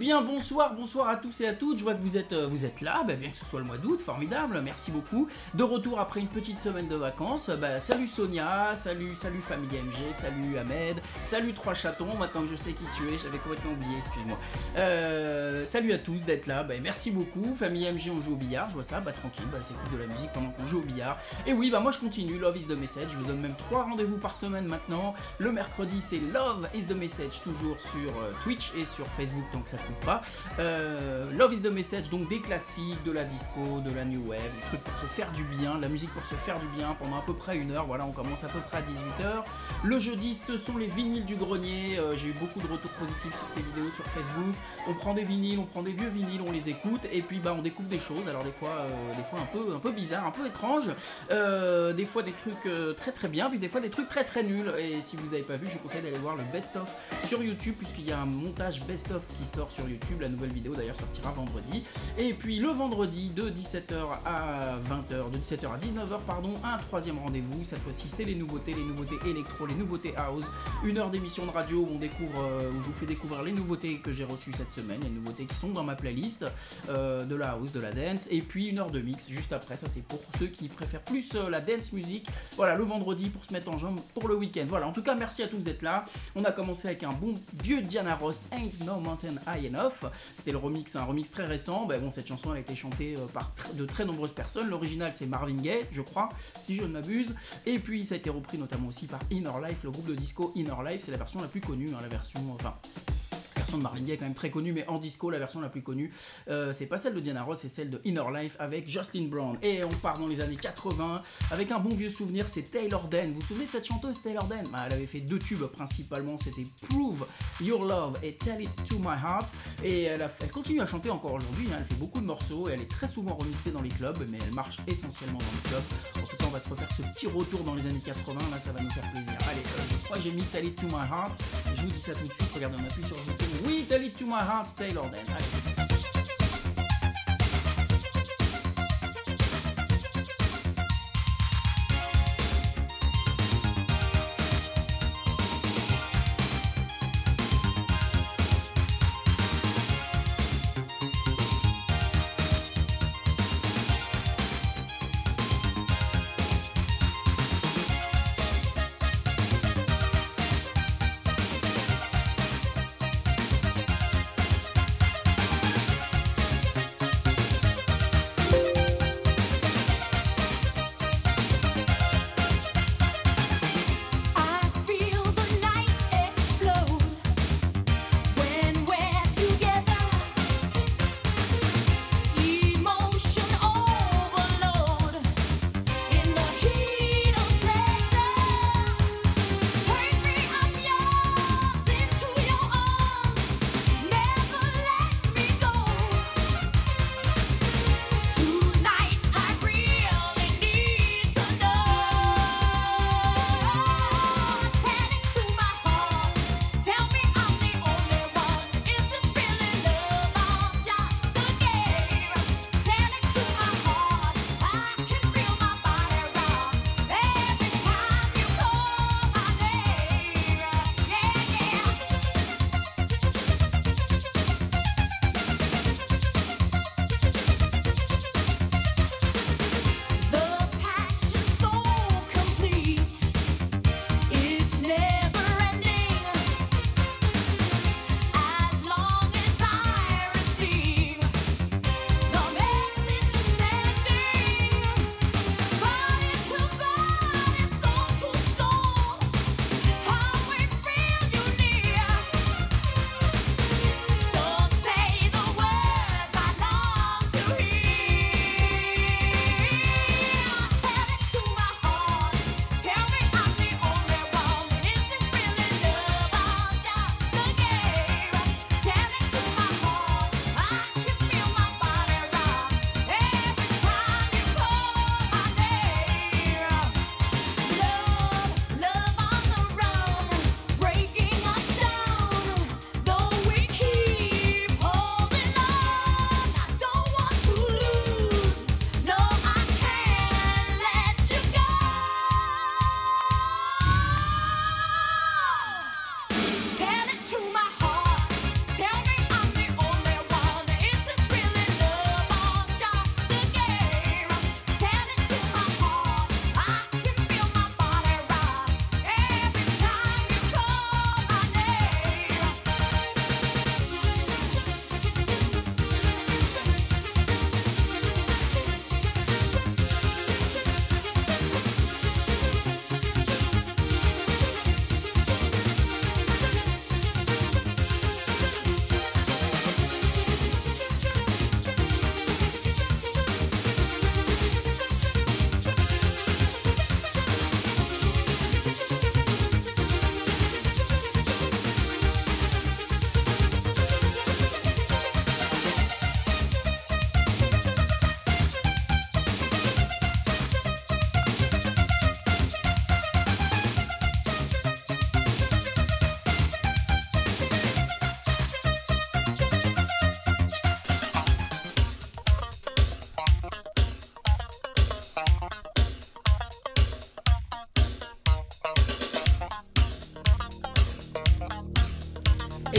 bien, bonsoir à tous et à toutes. Je vois que vous êtes là, bien que ce soit le mois d'août, formidable, merci beaucoup. De retour après une petite semaine de vacances. Salut Sonia, salut famille MG, salut Ahmed, salut Trois Chatons, maintenant que je sais qui tu es, j'avais complètement oublié, excuse-moi. Salut à tous d'être là, merci beaucoup. Famille MG, on joue au billard, je vois ça, tranquille, c'est cool de la musique pendant qu'on joue au billard. Et oui, moi je continue, Love is the Message, je vous donne même 3 rendez-vous par semaine maintenant. Le mercredi, c'est Love is the Message, toujours sur Twitch et sur Facebook, donc ça trouve pas. Love is the Message, donc des classiques, de la disco, de la new wave, des trucs pour se faire du bien, la musique pour se faire du bien pendant à peu près 1 heure. Voilà, on commence à peu près à 18h. Le jeudi, ce sont les vinyles du grenier. J'ai eu beaucoup de retours positifs sur ces vidéos sur Facebook. On prend des vinyles, on prend des vieux vinyles, on les écoute et puis on découvre des choses. Alors des fois un peu bizarres, un peu étranges. Des fois des trucs très très bien, puis des fois des trucs très très nuls. Et si vous n'avez pas vu, je vous conseille d'aller voir le best-of sur YouTube, puisqu'il y a un montage best-of qui sort sur YouTube. La nouvelle vidéo d'ailleurs sortira vendredi. Et puis le vendredi de 17h à 20h, de 17h à 19h, un troisième rendez-vous. Cette fois-ci, c'est les nouveautés électro, les nouveautés house. 1 heure d'émission de radio où je vous fais découvrir les nouveautés que j'ai reçues cette semaine, les nouveautés qui sont dans ma playlist, de la house, de la dance, et puis 1 heure de mix juste après. Ça, c'est pour ceux qui préfèrent plus la dance music. Voilà, le vendredi pour se mettre en jambe pour le week-end. Voilà, en tout cas, merci à tous d'être là. On a commencé avec un bon vieux Diana Ross, Ain't No Mountain High Enough. C'était un remix très récent. Cette chanson elle a été chantée par de très nombreuses personnes. L'original, c'est Marvin Gaye, je crois, si je ne m'abuse. Et puis ça a été repris notamment aussi par Inner Life, le groupe de disco Inner Life. C'est la version la plus connue, la version de Marvin Gaye est quand même très connue, mais en disco la version la plus connue c'est pas celle de Diana Ross, c'est celle de Inner Life avec Jocelyn Brown. Et on part dans les années 80 avec un bon vieux souvenir, c'est Taylor Dayne. Vous vous souvenez de cette chanteuse Taylor Dayne? Elle avait fait 2 tubes principalement, c'était Prove Your Love et Tell It To My Heart. Et elle continue à chanter encore aujourd'hui, elle fait beaucoup de morceaux et elle est très souvent remixée dans les clubs, mais elle marche essentiellement dans les clubs. En tout cas, on va se refaire ce petit retour dans les années 80, là ça va nous faire plaisir. Allez, je crois que j'ai mis Tell It To My Heart, je vous dis ça tout de suite, regardez, on appuie sur le oui, Tell It To My Heart, Taylor Dayne. Allez.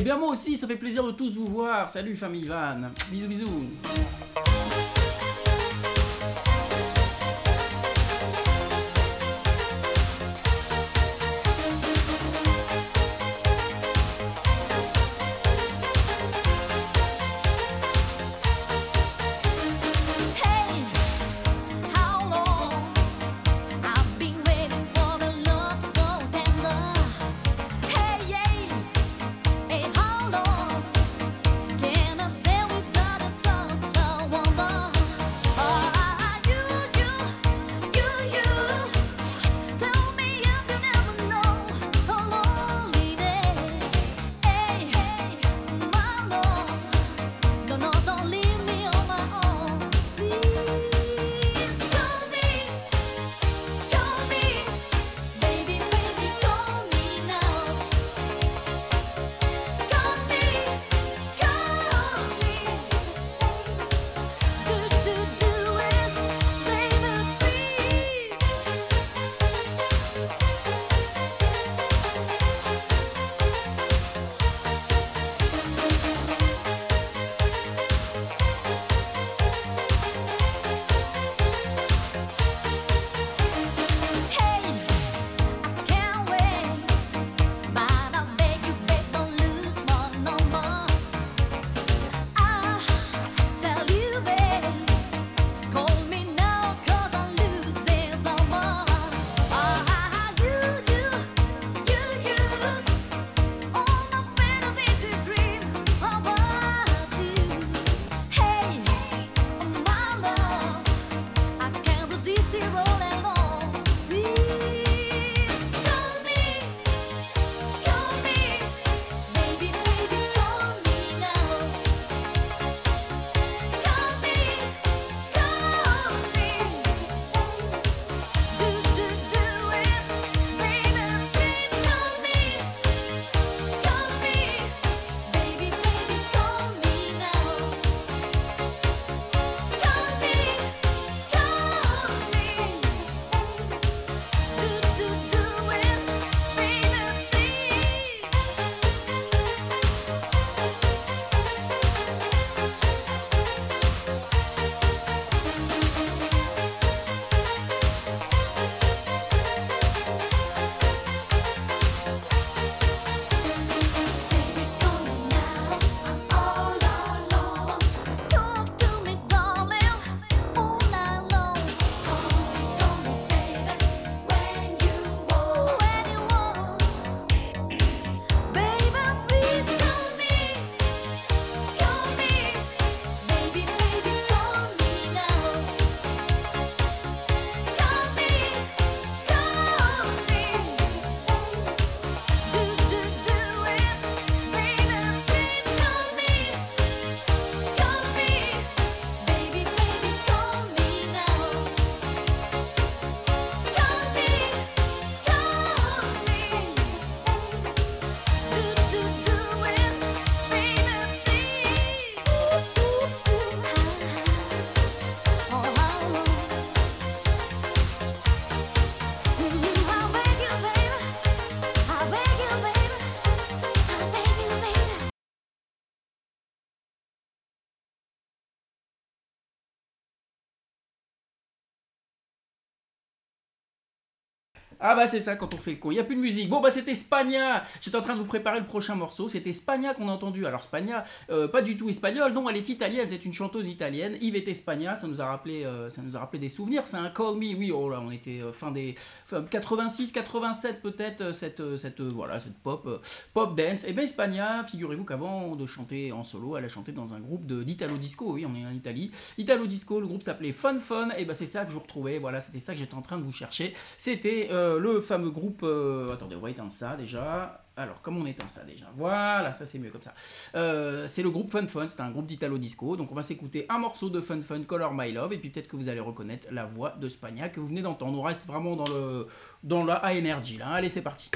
bien moi aussi, ça fait plaisir de tous vous voir. Salut famille Van. Bisous bisous. Ah bah c'est ça quand on fait le con, il n'y a plus de musique. Bon bah c'était Spagna, j'étais en train de vous préparer le prochain morceau, c'était Spagna qu'on a entendu. Alors Spagna, pas du tout espagnole, non elle est italienne, c'est une chanteuse italienne, Ivete Spagna, ça nous a rappelé des souvenirs, c'est un Call Me, oui oh là on était fin 86, 87 peut-être, cette pop dance. Et bien Spagna, figurez-vous qu'avant de chanter en solo, elle a chanté dans un groupe d'Italo Disco, oui on est en Italie, Italo Disco, le groupe s'appelait Fun Fun, et ben c'est ça que je vous retrouvais, voilà c'était ça que j'étais en train de vous chercher, c'était le fameux groupe, attendez on va éteindre ça déjà, alors comment on éteint ça déjà, voilà ça c'est mieux comme ça, c'est le groupe Fun Fun, c'est un groupe d'Italo Disco, donc on va s'écouter un morceau de Fun Fun, Color My Love, et puis peut-être que vous allez reconnaître la voix de Spagna que vous venez d'entendre, on reste vraiment dans la high energy là, allez c'est parti.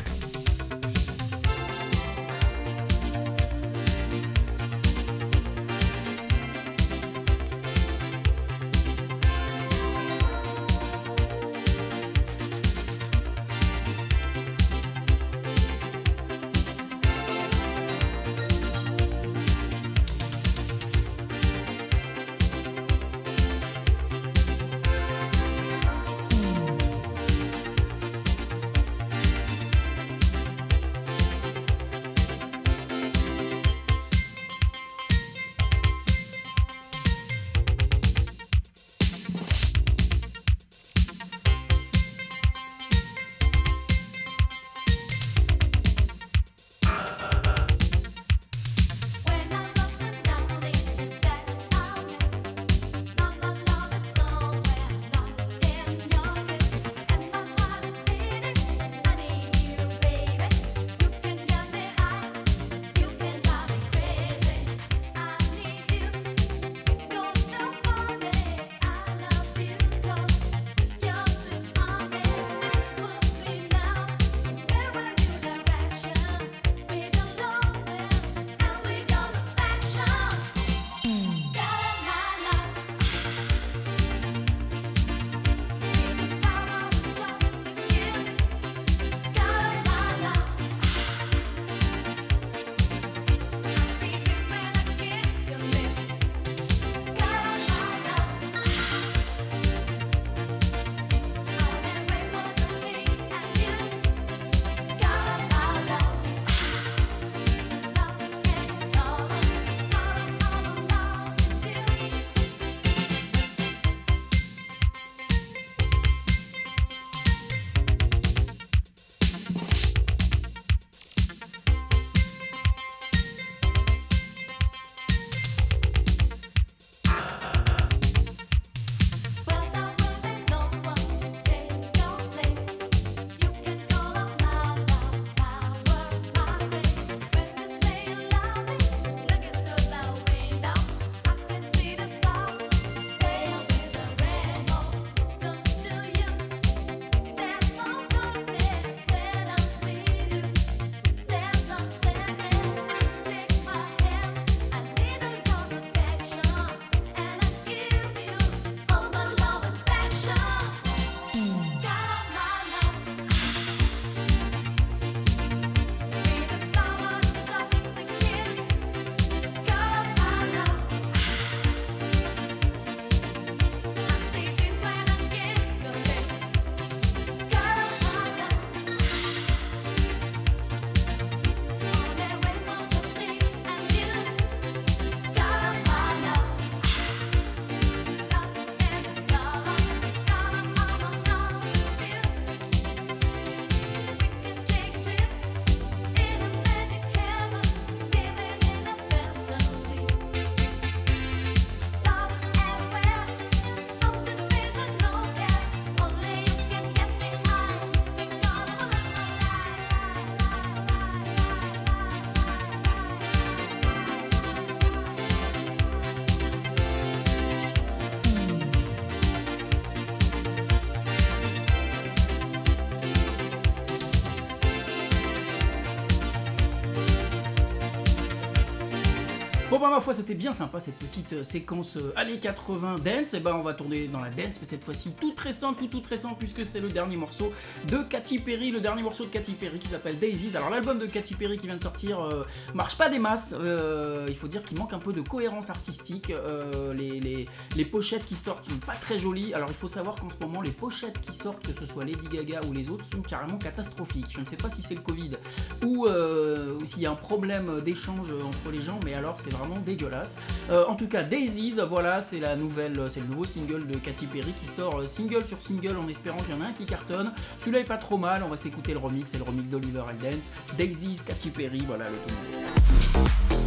Bon bah ma foi c'était bien sympa cette petite séquence années 80 dance, et ben on va tourner dans la dance, mais cette fois-ci toute récente puisque c'est le dernier morceau de Katy Perry, qui s'appelle Daisies. Alors l'album de Katy Perry qui vient de sortir marche pas des masses, il faut dire qu'il manque un peu de cohérence artistique, les pochettes qui sortent sont pas très jolies. Alors il faut savoir qu'en ce moment les pochettes qui sortent, que ce soit Lady Gaga ou les autres, sont carrément catastrophiques. Je ne sais pas si c'est le Covid ou s'il y a un problème d'échange entre les gens, mais alors c'est vraiment dégueulasse. En tout cas, Daisies, voilà, c'est le nouveau single de Katy Perry qui sort single sur single en espérant qu'il y en a un qui cartonne. Celui-là est pas trop mal, on va s'écouter le remix, c'est le remix d'Oliver Heldens. Daisies, Katy Perry, voilà le ton.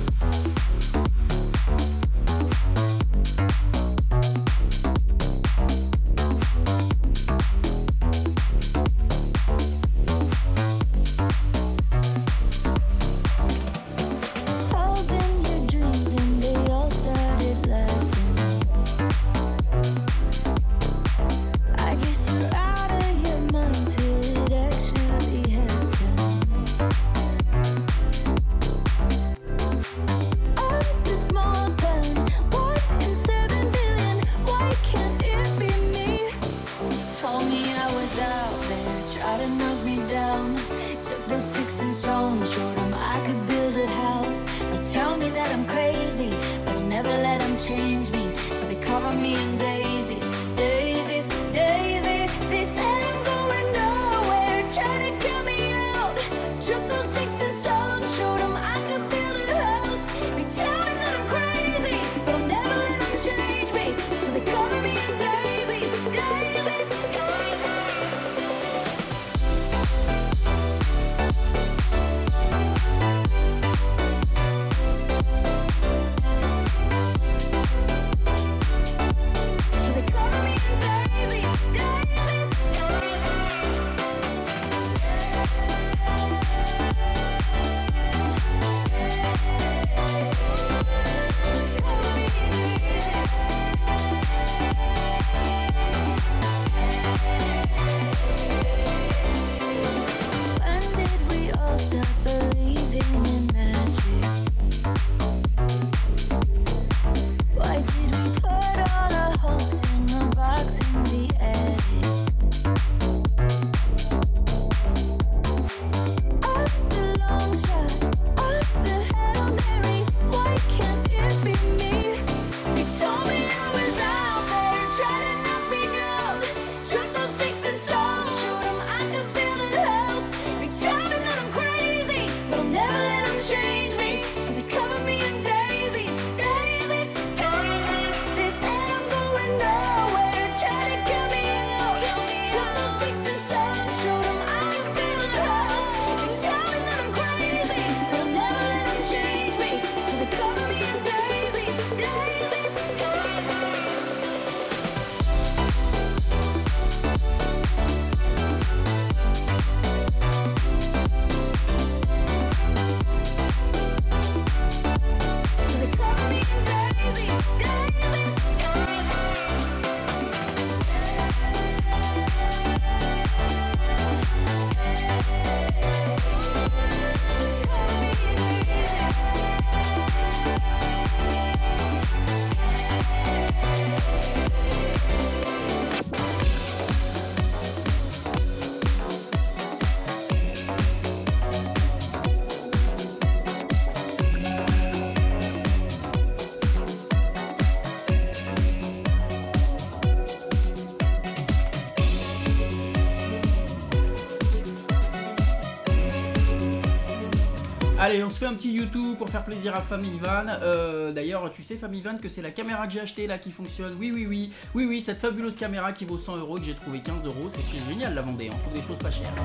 Allez, on se fait un petit YouTube pour faire plaisir à Family Van. D'ailleurs, tu sais, Family Van, que c'est la caméra que j'ai achetée là qui fonctionne. Oui, cette fabuleuse caméra qui vaut 100 € et que j'ai trouvé 15 €. C'est génial la Vendée, on trouve des choses pas chères.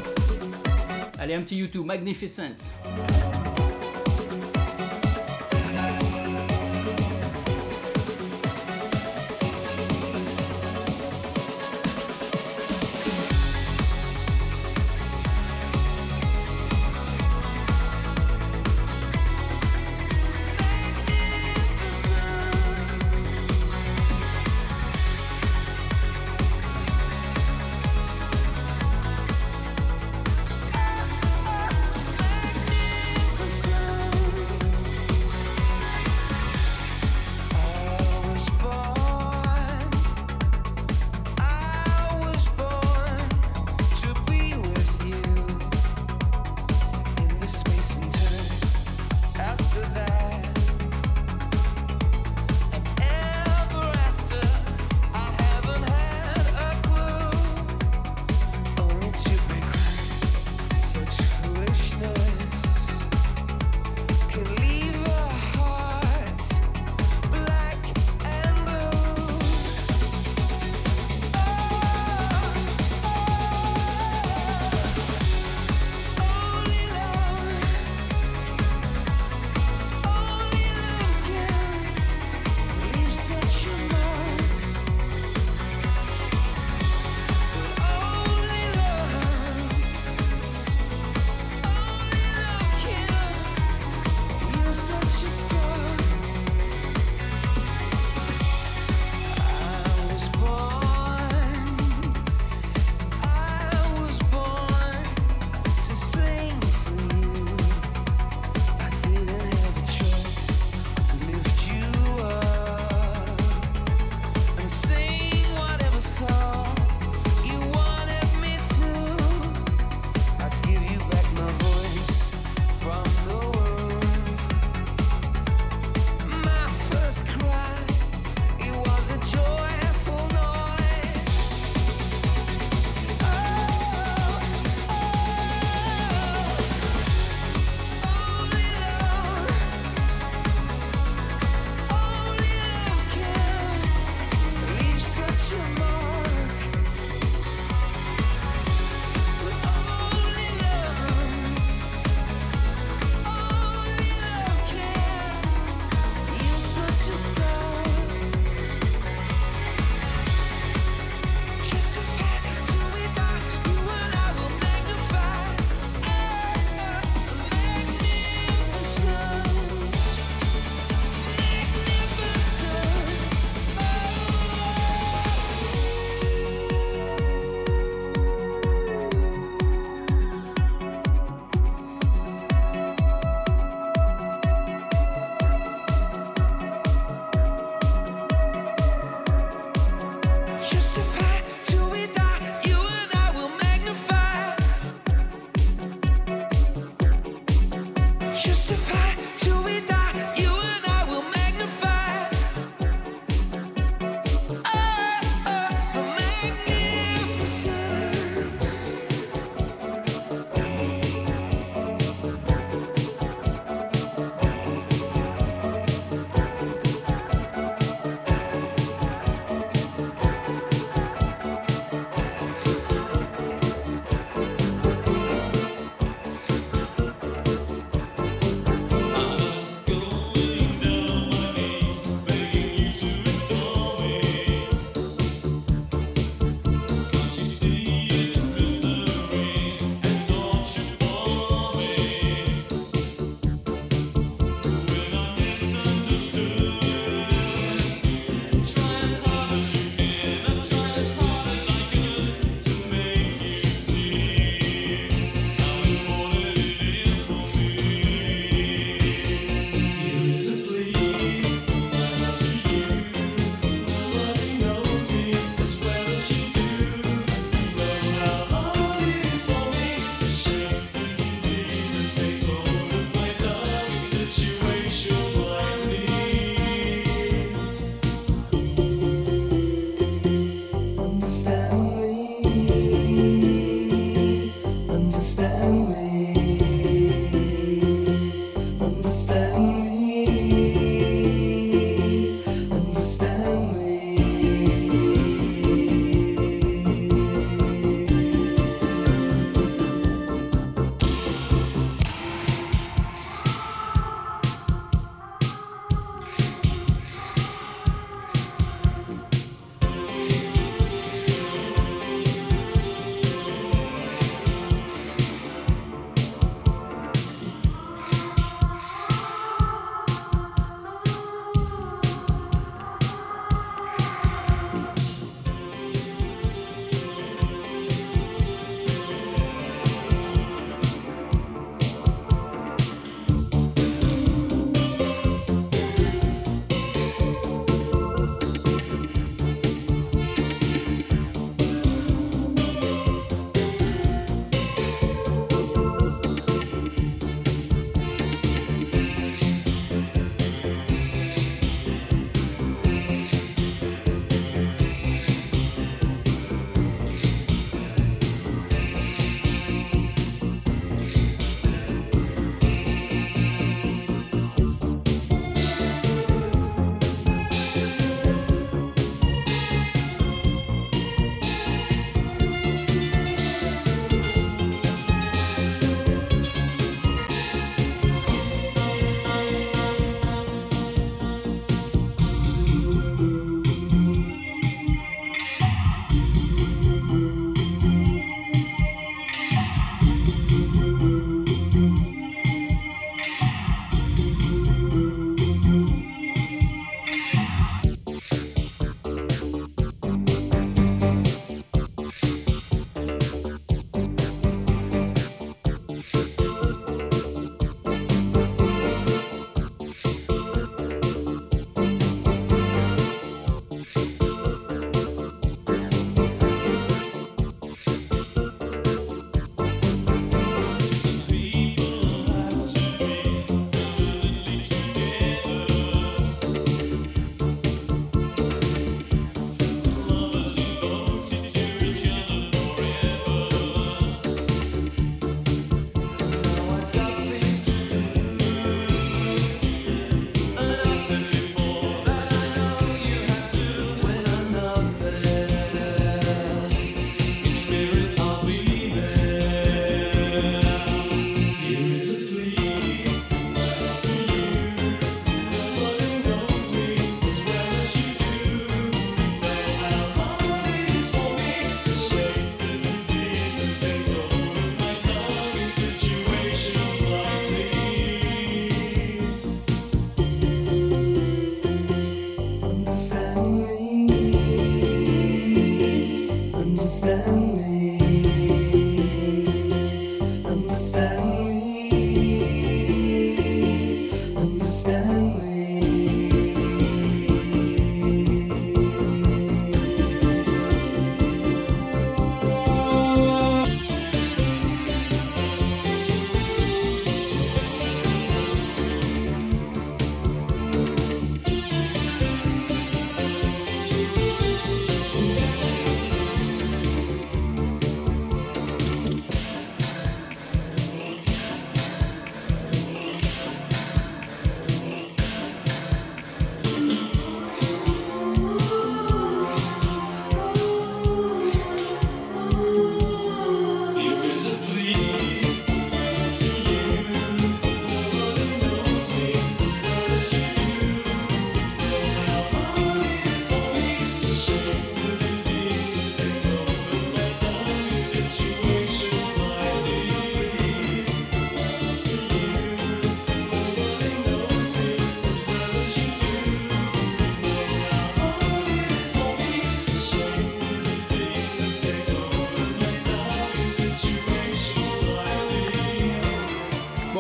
Allez, un petit YouTube, Magnificent.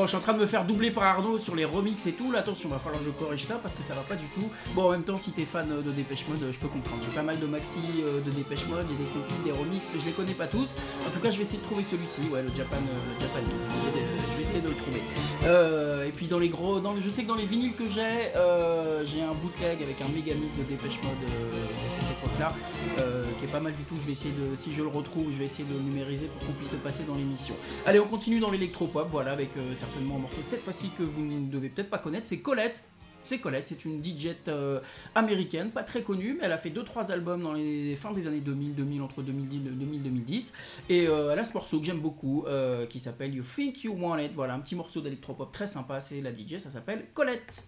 Bon, je suis en train de me faire doubler par Arnaud sur les remixes et tout. Là, attention, va falloir que je corrige ça parce que ça va pas du tout. Bon, en même temps, si t'es fan de Dépêche Mode, je peux comprendre. J'ai pas mal de maxi de Dépêche Mode, j'ai des copies, des remixes, mais je les connais pas tous. En tout cas, je vais essayer de trouver celui-ci, ouais, le Japan je vais essayer de le trouver. Et puis je sais que dans les vinyles que j'ai un bootleg avec un méga mix de Dépêche Mode de cette époque-là, qui est pas mal du tout. Je vais essayer de, si je le retrouve, je vais essayer de le numériser pour qu'on puisse le passer dans l'émission. Allez, on continue dans l'électropop, voilà, avec certainement un morceau cette fois-ci que vous ne devez peut-être pas connaître, c'est Colette. C'est Colette, c'est une DJ américaine, pas très connue, mais elle a fait 2-3 albums dans les fins des années 2000, entre 2010 et 2010. Et elle a ce morceau que j'aime beaucoup, qui s'appelle You Think You Want It. Voilà, un petit morceau d'électropop très sympa, c'est la DJ, ça s'appelle Colette.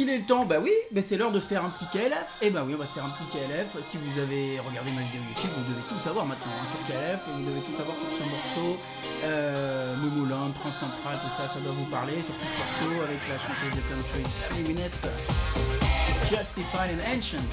il est le temps, bah oui, mais c'est l'heure de se faire un petit KLF. Et bah oui, on va se faire un petit KLF. Si vous avez regardé ma vidéo YouTube, vous devez tout savoir maintenant hein, sur KLF. Vous devez tout savoir sur ce morceau. Momoland, Transcentral, tout ça, ça doit vous parler. Sur tout ce morceau avec la chanteuse de country Tammy Wynette, Justified and Ancient.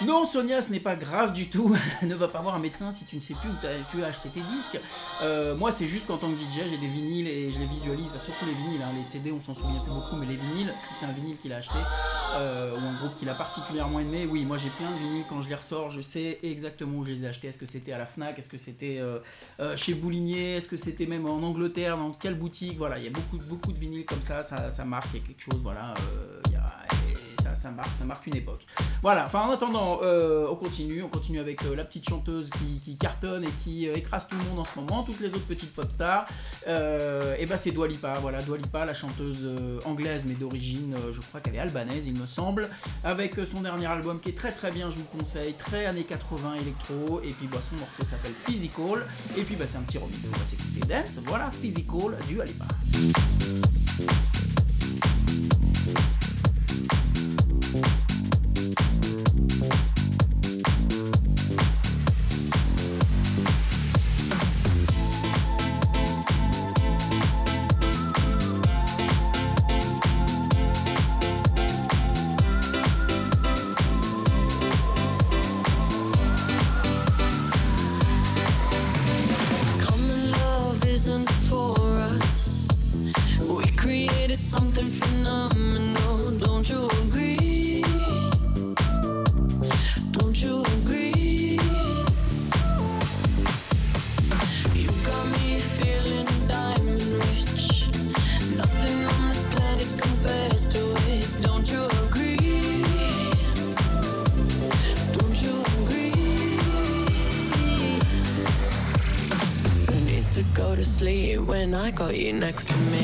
Non, Sonia, ce n'est pas grave du tout. Ne va pas voir un médecin si tu ne sais plus où tu as acheté tes disques. Moi, c'est juste qu'en tant que DJ, j'ai des vinyles et je les visualise. Surtout les vinyles, hein. Les CD, on s'en souvient plus beaucoup, mais les vinyles, si c'est un vinyle qu'il a acheté ou un groupe qu'il a particulièrement aimé, oui, moi j'ai plein de vinyles. Quand je les ressors, je sais exactement où je les ai achetés. Est-ce que c'était à la Fnac? Est-ce que c'était chez Boulinier? Est-ce que c'était même en Angleterre? Dans quelle boutique? Voilà, il y a beaucoup de vinyles comme ça marque, il y a quelque chose, voilà. Ça marque une époque. Voilà, enfin en attendant, on continue avec la petite chanteuse qui cartonne et qui écrase tout le monde en ce moment, toutes les autres petites pop stars. Et bah c'est Dua Lipa, voilà, Dua Lipa, la chanteuse anglaise mais d'origine, je crois qu'elle est albanaise, il me semble, avec son dernier album qui est très très bien, je vous le conseille, très années 80 électro, et puis son morceau s'appelle Physical, et puis c'est un petit remix, on va s'écouter Dance, voilà, Physical, Dua Lipa. Something phenomenal, don't you agree? Don't you agree? You got me feeling diamond rich. Nothing on this planet compares to it. Don't you agree? Don't you agree? Who needs to go to sleep when I got you next to me?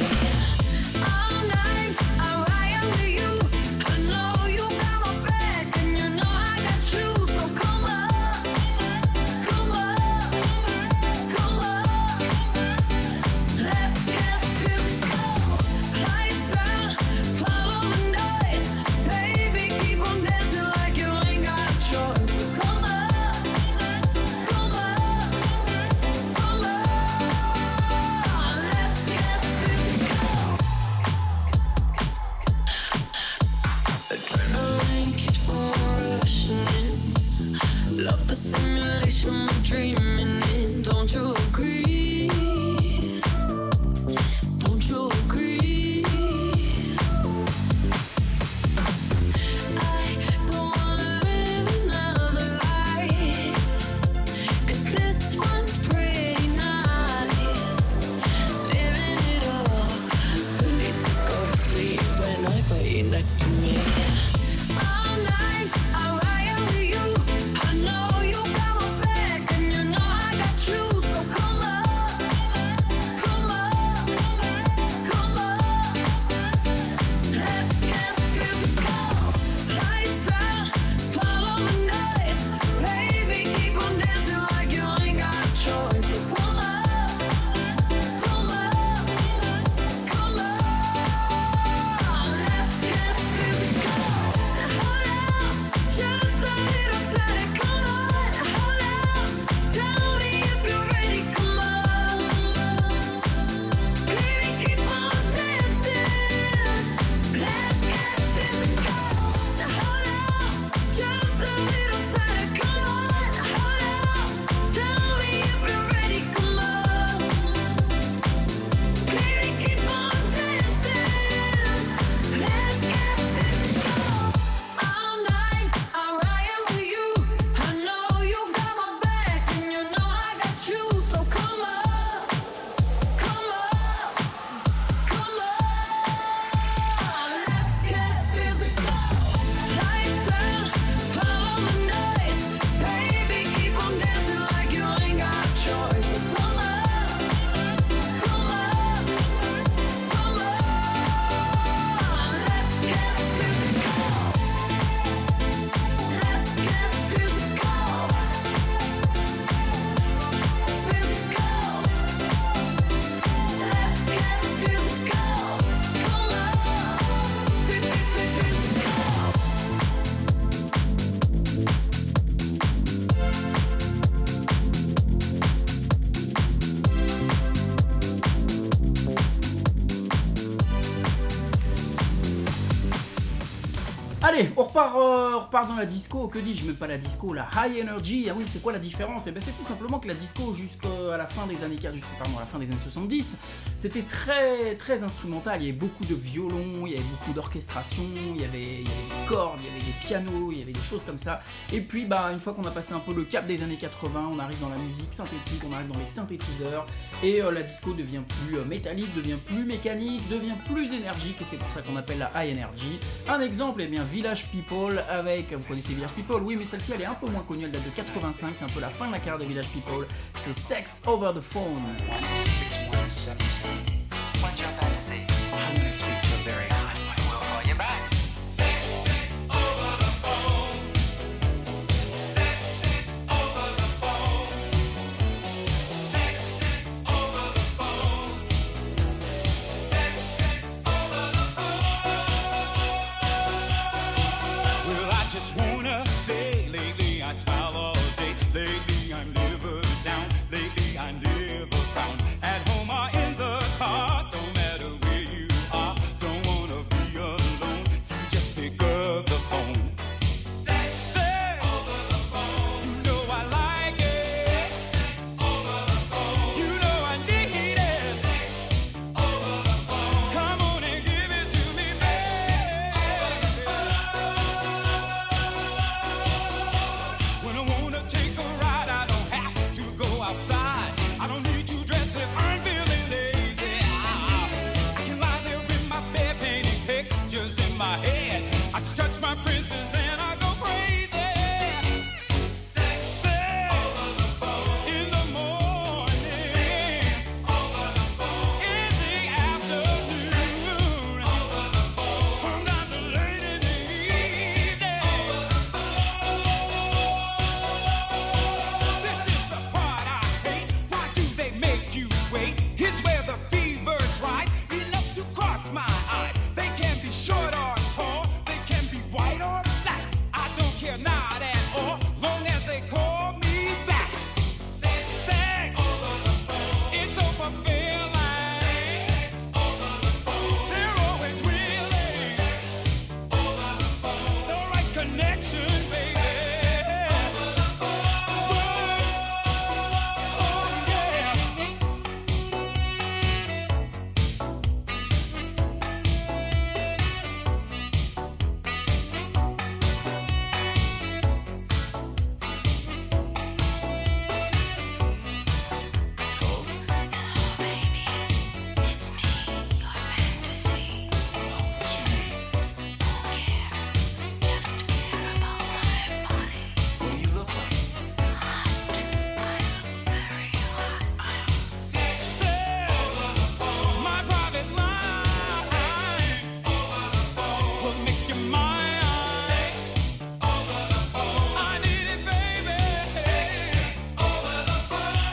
Just Allez, on repart dans la disco, que dis-je, même pas la disco, la high energy. Ah oui, c'est quoi la différence? Eh ben c'est tout simplement que la disco jusqu'à la fin des années 70, c'était très très instrumental, il y avait beaucoup de violons, il y avait beaucoup d'orchestration, il y avait des cordes, il y avait des pianos, il y avait des choses comme ça. Et puis une fois qu'on a passé un peu le cap des années 80, on arrive dans la musique synthétique, on arrive dans les synthétiseurs, et la disco devient plus métallique, devient plus mécanique, devient plus énergique, et c'est pour ça qu'on appelle la high energy. Un exemple, eh bien Village People avec, vous connaissez Village People, oui mais celle-ci elle est un peu moins connue, elle date de 85, c'est un peu la fin de la carrière de Village People, c'est Sex Over the Phone. 6177. When's your fantasy? I'm gonna speak to a very hot one. We'll call you back. Sex over the phone. Sex over the phone. Sex over the phone. Sex over the phone. Well, I just wanna say, lately I smile all day. Lately I'm never down. Lately I never frown. At home or in the car, don't matter where you are. Don't wanna be alone. You just pick up the phone. Sex over the phone. You know I like it. Sex over the phone. You know I need it. Sex over the phone. Come on and give it to me, baby. When I wanna take a ride, I don't have to go outside. I don't need to dress if I'm feeling lazy. I can lie there in my bed painting pictures in my head. I just touch my princess and I go crazy. Sex over the phone. In the morning. Sex over the phone. In the afternoon. Sex over the phone. Sometimes late in the evening. Over the phone. This is the part I hate. Why do they make you wait? Here's where the fevers rise, enough to cross my eyes. They can be short or tall, they can be white or black. I don't care, not at all, long as they call me back. Sex over the phone. It's so fulfilling. Sex over the phone. They're always willing. Sex over the phone. The right connection, baby. Over the phone. Oh yeah. What do you look like? Sex over the phone. My private line. Sex over the phone. Will make you mine. Sex over the phone. I need it, baby. Sex over the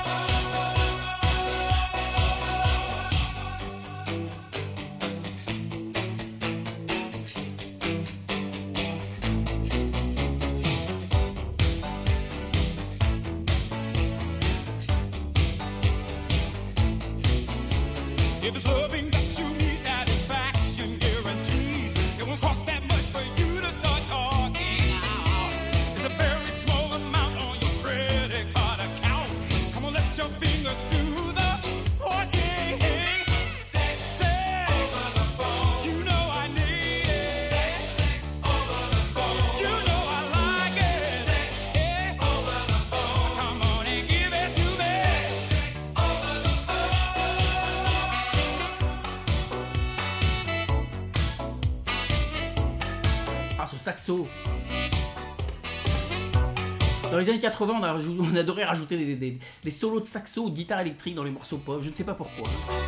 If it's loving that you need, satisfaction guaranteed. It won't cost that much for you to start talking. It's a very small amount on your credit card account. Come on, let your fingers do the working. Sex over the phone. You know I need it. Sex over the phone. You know I like it. Sex over the phone. Come on and give it to me. Sex over the phone. Ah, ce saxo. Dans les années 80, on adorait rajouter des solos de saxo ou de guitare électrique dans les morceaux pop, je ne sais pas pourquoi.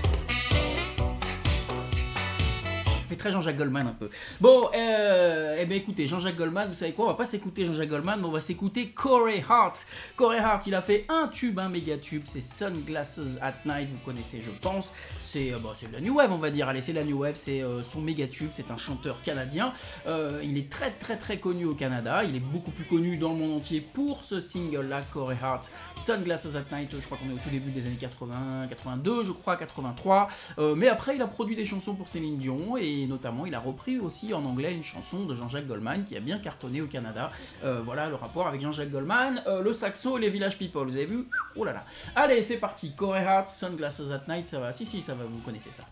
Ça fait très Jean-Jacques Goldman un peu. Bon, eh bien écoutez, Jean-Jacques Goldman, vous savez quoi, on va pas s'écouter Jean-Jacques Goldman, mais on va s'écouter Corey Hart. Corey Hart, il a fait un tube, un méga tube, c'est Sunglasses at Night, vous connaissez je pense, c'est de la New Wave on va dire, allez c'est la New Wave, c'est son méga tube, c'est un chanteur canadien, il est très très très connu au Canada, il est beaucoup plus connu dans le monde entier pour ce single là, Corey Hart, Sunglasses at Night, je crois qu'on est au tout début des années 80, 82 je crois, 83, mais après il a produit des chansons pour Céline Dion et et notamment il a repris aussi en anglais une chanson de Jean-Jacques Goldman qui a bien cartonné au Canada. Voilà le rapport avec Jean-Jacques Goldman, le saxo et les Village People, vous avez vu? Oh là là. Allez, c'est parti, Corey Hart, Sunglasses at Night, ça va, si ça va, vous connaissez ça.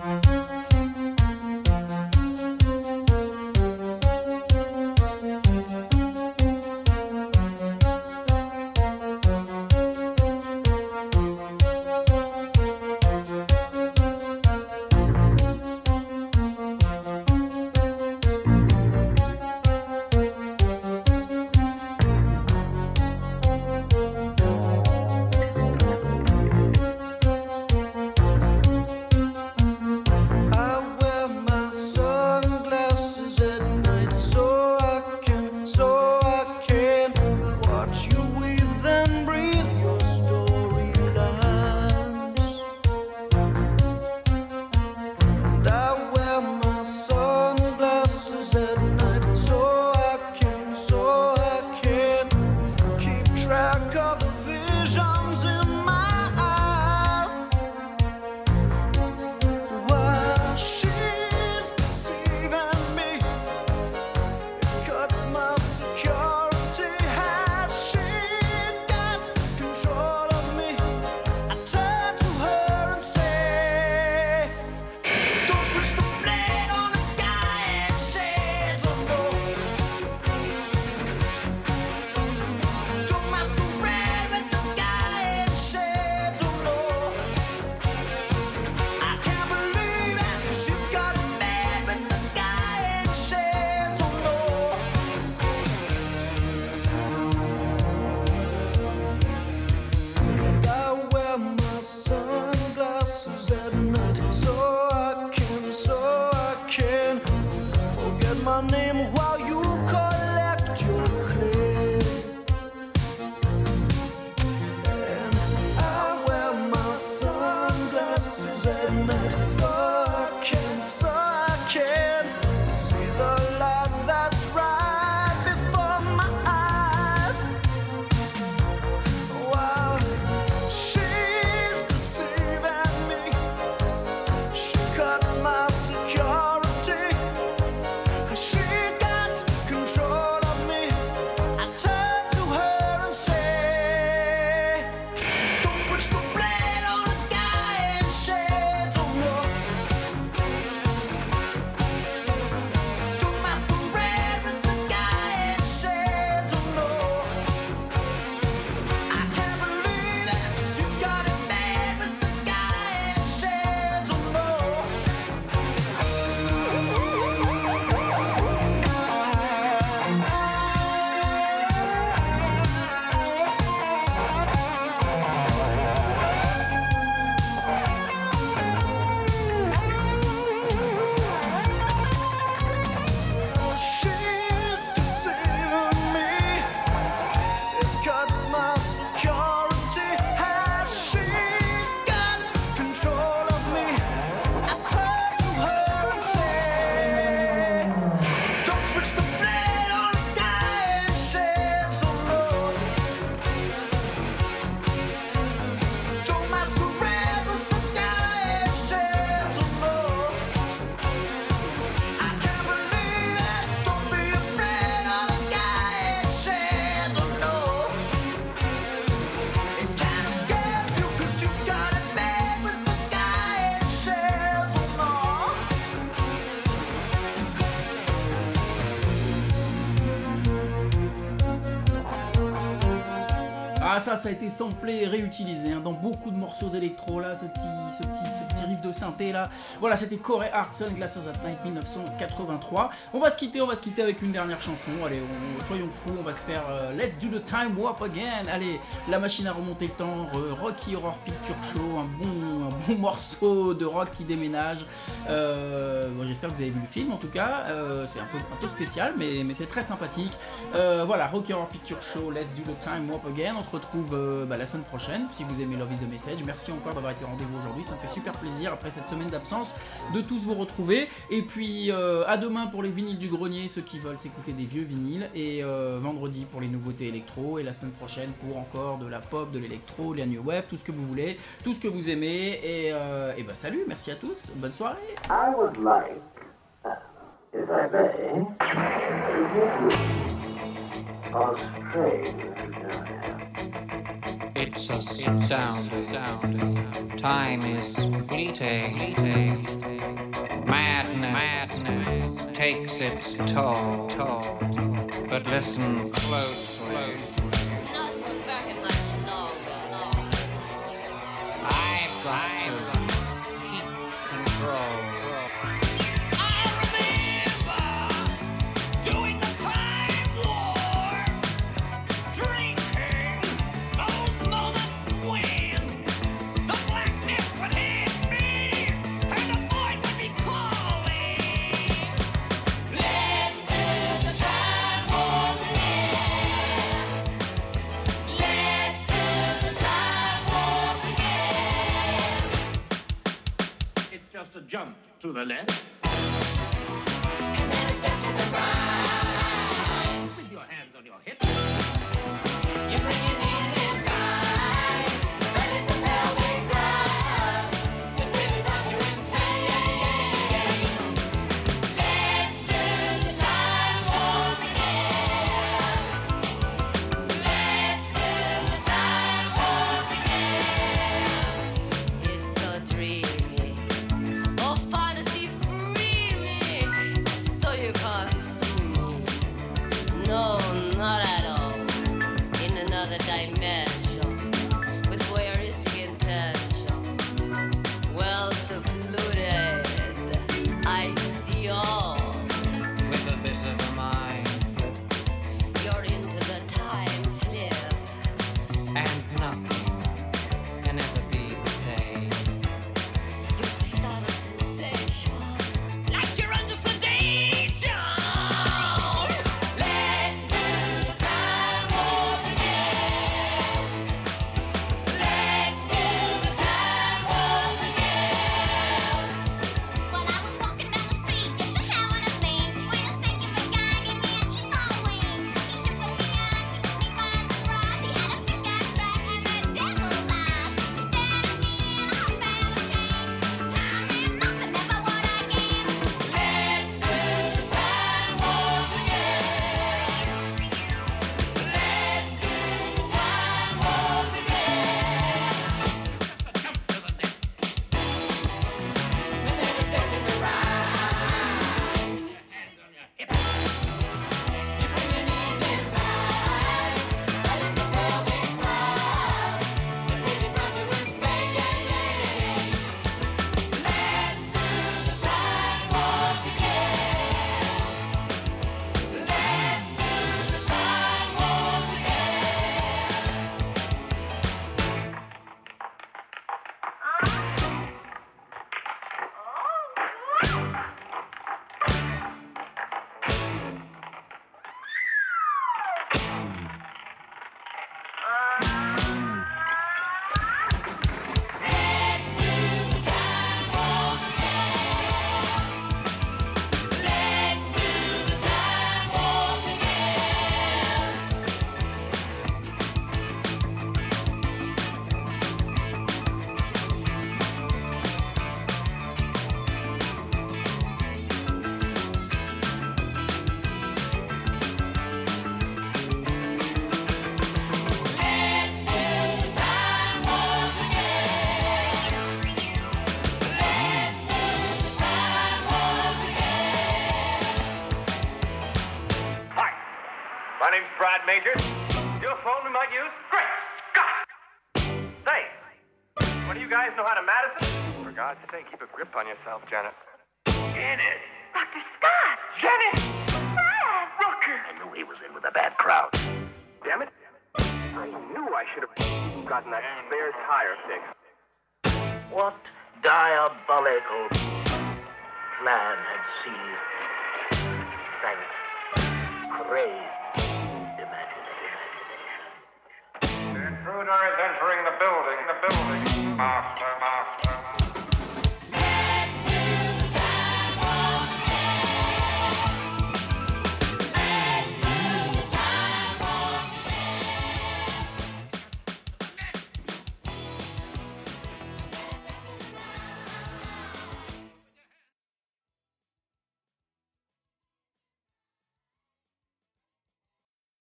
Ça a été samplé et réutilisé dans beaucoup de morceaux d'électro là, ce petit riff de synthé là. Voilà, c'était Corey Hart, Sunglasses at Night 1983. On va se quitter avec une dernière chanson. Allez, soyons fous, on va se faire Let's Do the Time Warp Again. Allez, la machine à remonter le temps, Rocky Horror Picture Show, un bon morceau de rock qui déménage. Bon, j'espère que vous avez vu le film en tout cas. C'est un peu spécial, mais c'est très sympathique. Voilà, Rocky Horror Picture Show, Let's Do the Time Warp Again. On se retrouve la semaine prochaine si vous aimez Love is the Message. Merci encore d'avoir été au rendez-vous aujourd'hui, ça me fait super plaisir après cette semaine d'absence de tous vous retrouver. Et puis à demain pour les vinyles du grenier, ceux qui veulent s'écouter des vieux vinyles, et vendredi pour les nouveautés électro, et la semaine prochaine pour encore de la pop, de l'électro, de la new wave, tout ce que vous voulez, tout ce que vous aimez. Et salut, merci à tous, bonne soirée. I would like if I may, to give you a strange It's astounding. Time is fleeting. Madness takes its toll. But listen closely. Not for very much longer. I've got to keep control. I remember doing the time war, drinking those moments when the blackness would hit me and the void would be calling. Let's do the time war again. Let's do the time war again. It's just a jump to the left. And then a step to the right. With your hands on your hips. You bring your knees in tight. That is the pelvic thrust. It really drives you insane. Let's do the time war again. Let's do the time war again. It's so dreamy. Oh, fantasy free me. So you can't see me. No, not at all. In another dimension. With voyeuristic intention. Well secluded. I see all. With a bit of a mind flip. You're into the time slip. And nothing can ever be the same. You spaced out on sensation. Like you're under sedation. Let's do the time war again. Let's do the time war again. Well, I was walking down the street just a having a thing when a stinking big guy gave me an ego wing. He shook me on, he took me by surprise. He had a big ass track and that devil's eyes. He stared at me and I felt a change. Time meant nothing if I what I gained. Let's do the time war again. Let's do the time war again. Jump to the left. And then a step to the right. Hands on your hips. You bring your knees in tight. That is the pelvic thrust. It really drives you insane. Let's do the time war again. Let's do the time war again. Let's do the time war again. Let's do the time war again. Let's do the time war again. Let's do the time war again. Hi, my name's Brad Majors. Your phone we might use? Great Scott! Say, one of you guys know how to Madison? For God's sake, keep a grip on yourself, Janet. Janet! Dr. Scott! Janet! Brad! Rooker! I knew he was in with a bad crowd. Damn it! I knew I should have gotten that spare tire fixed. What diabolical plan had seized Frank's crazed imagination? The intruder is entering the building. Master.